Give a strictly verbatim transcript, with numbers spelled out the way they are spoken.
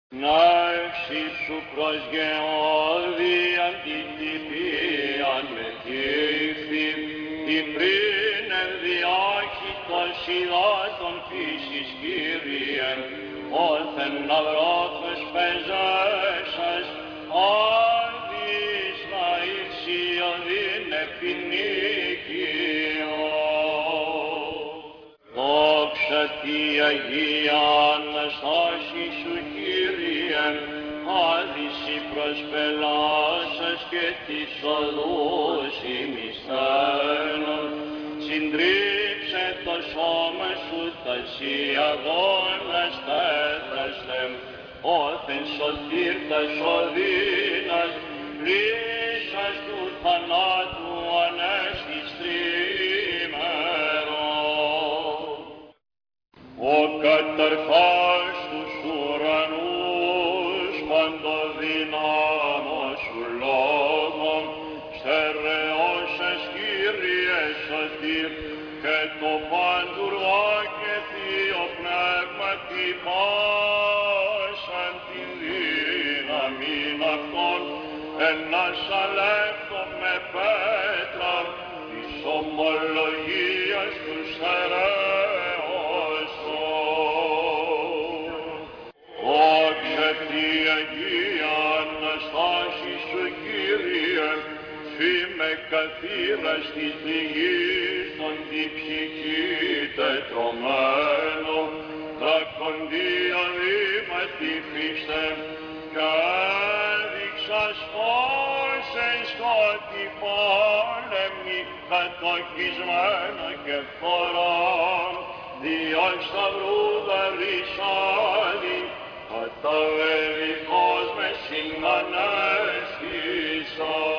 Ναύση σου προσγεώδιαν την τυπίαν με κύφθη, την πριν ενδιάχυτος υδάτων φύσης Κύριε, όθεν να βρόθος πεζέσας, άδεις να ήρσιοδήν επινίκιο. Δόξα τη Αγία Αναστάση σου Κύριε, άδυση προσπελάσας και της οδούς ημισθένων, συντρίψε το σώμα σου τασί αγώνας τέθαστε, όθεν σωτήρ τας οδύνας, λύσας του θανάτου ανέστης τρίμερον. Ο καταρχάς τους ουρανούς παντοδυνάμος σου λόγων, στερεώσας Κύριε σωτήρ, και το παντουρβά και θείο πνεύματι πάσαν την δύναμην αυτών, ένας αλεύτω με πέτρα της ομολογίας του στερέωσον. Δόξα τη Αγία Αναστάση σου Κύριε, φήμε καθήρας της πληγής των τη ψυχή τετρωμένο, δρακοντία βήματι Χριστέ, κι έδειξας φως εν σκότη πόλεμη, κατοχισμένο και φορών, δυο σταυρού δαρρυσάδι, καταβέλει φως με συγκανέστησαν.